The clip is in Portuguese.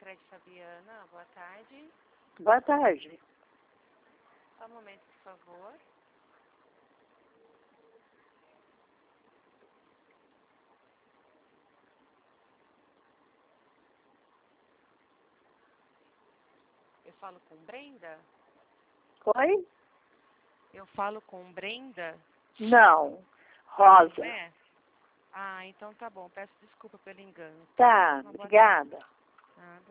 Cicred Fabiana, boa tarde. Boa tarde. Só um momento, por favor. Eu falo com Brenda? Oi? Eu falo com Brenda? Não. Rosa. Não é? Ah, então tá bom. Peço desculpa pelo engano. Tá, Uma boa obrigada. tarde. Nada.